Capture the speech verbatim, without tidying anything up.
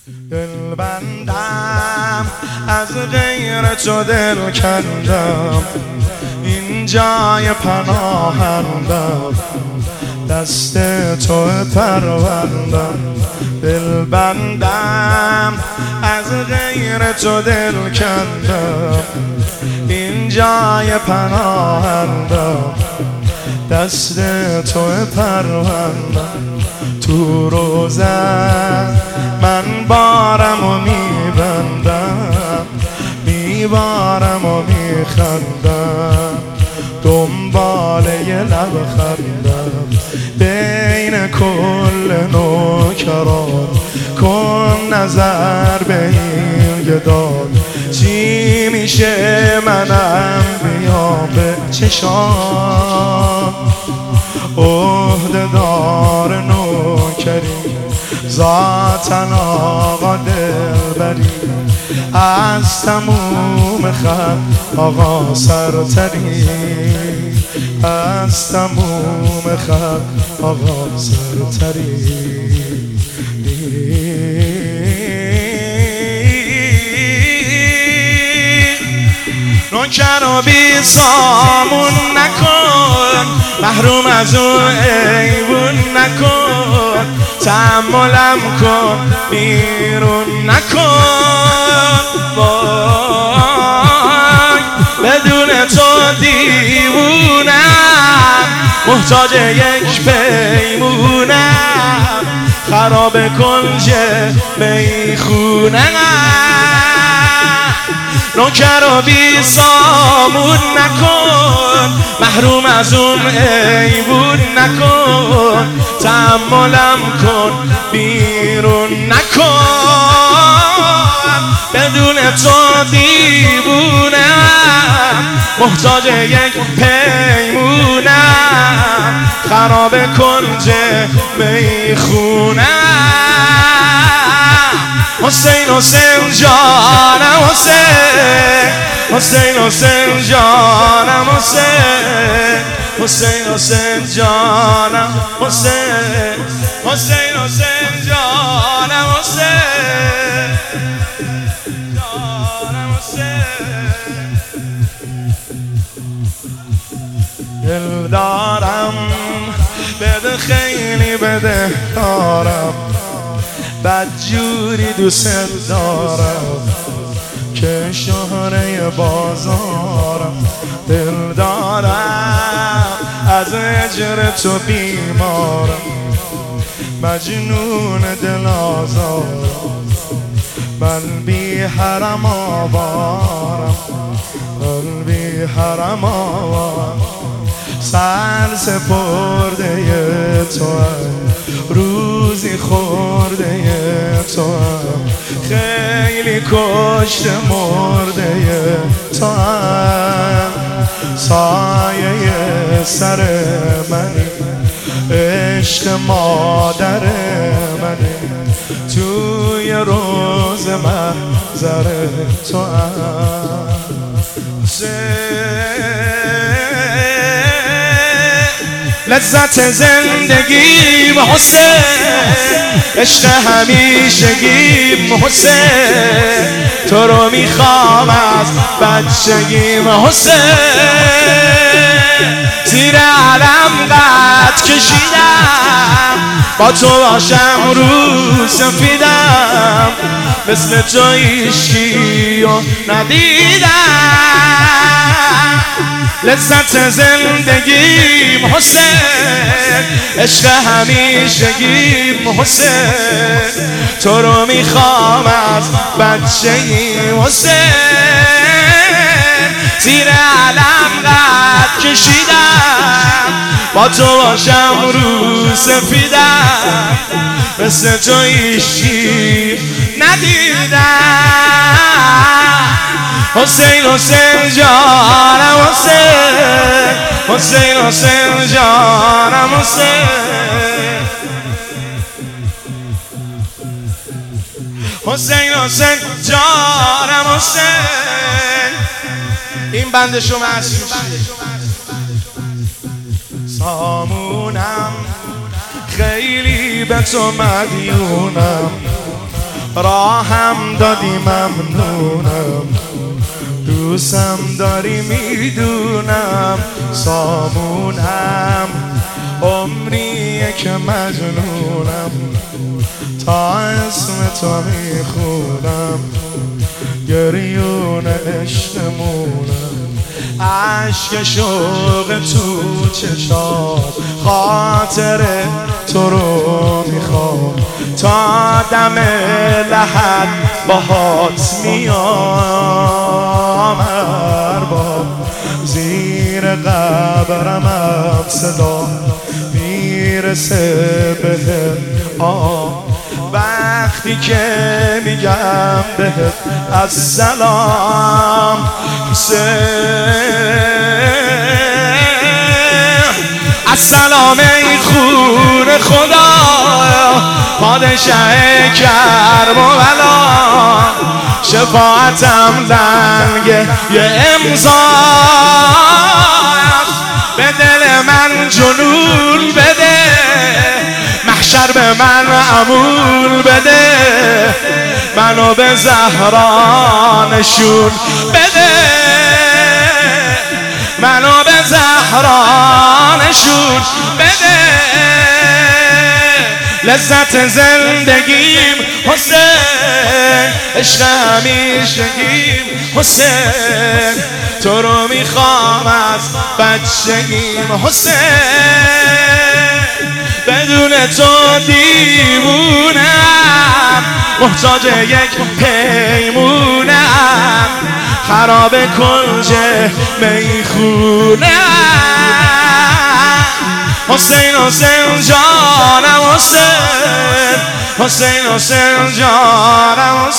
دل بندم از غیر تو دل کندم، این جای پناهندم، دست تو پروردم. دل بندم از غیر تو دل کندم، این جای پناهندم، دست تو پروردم. تو روزت من بارم و میبندم، میبارم و میخندم، دنبال یه لبخندم. بین کل نوکران کن نظر به این گدان، چی میشه منم بیام به چشان. عهده دار نوکری ذاتن آقا دلبری، از تموم خط آقا سرتری، از تموم خط آقا سرتری. نوکر و بی سامون نکن، محروم از اون ایوون نکن، تحملم کن بیرون نکن. وای بدون تو دیوونم، محتاج یک پیمونم، خراب کنج میخونم. نوکر و بی سامون نکن، محروم از اون ایوون نکن، تحملم کن بیرون نکن. بدون تو دیوونم، محتاج یک پیمونم، خراب کنج میخونم. حسین حسین جانم حسین، حسین حسین جانم حسین، حسین حسین جانم حسین، حسین حسین جانم حسین، جانم حسین. دل دارم بده خیلی بده دارم، بدجوری دوست دارم که شهره بازارم. دل دارم از هجر تو بیمارم، مجنون دل آزارم، من بی حرم آوارم، من بی حرم آوارم. سر سپرده تو هم، روزی خورده تو هم، خیلی کشت مرده تو هم. سایه سر منی، عشق مادر منی، توی روز محضر تو هم. لذت زندگیم حسین، عشق همیشگیم حسین، تو رو میخوام از بچگیم حسین. زیر علم قد کشیدم، با تو باشم رو سفیدم، مثل تو هیچکی رو ندیدم. لذت زندگیم حسین، عشق همیشگیم حسین، تو رو میخوام از بچگیم حسین. زیر علم قد کشیدم، با تو باشم رو سفیدم، مثل تو هیچی ندیدم. حسین حسین جانم حسین، حسین حسین جانم حسین، حسین حسین جانم حسین. این بند شما هست سامونم، خیلی به تو مدیونم، راهم دادی ممنونم، دوستم داری میدونم، سامونم عمریه که مجنونم، تا اسم تو میخونم، گریون عشقمونم، عشق شوق تو چشات، خاطر تو رو میخوام، تا دم لحد باهات میام، ارباب زیر قبرمم صدا میرسه بهم، آه وقتی که میگم بهت السلام السلام ای خون خدا، پادشه کرم و بلا، شفاعتم لنگ یه امضا، به دل من جنون بده، محشر به من عمول بده، منو به زهرا نشون بده، منو به زهرا نشون بده، لذت زندگیم حسین، عشق همیشگیم حسین، تو رو میخوام از بچگیم حسین، بدون تو دیوونم، محتاج یک پیمونم، خراب کنج میخونم، حسین حسین جانم حسین، حسین حسین جانم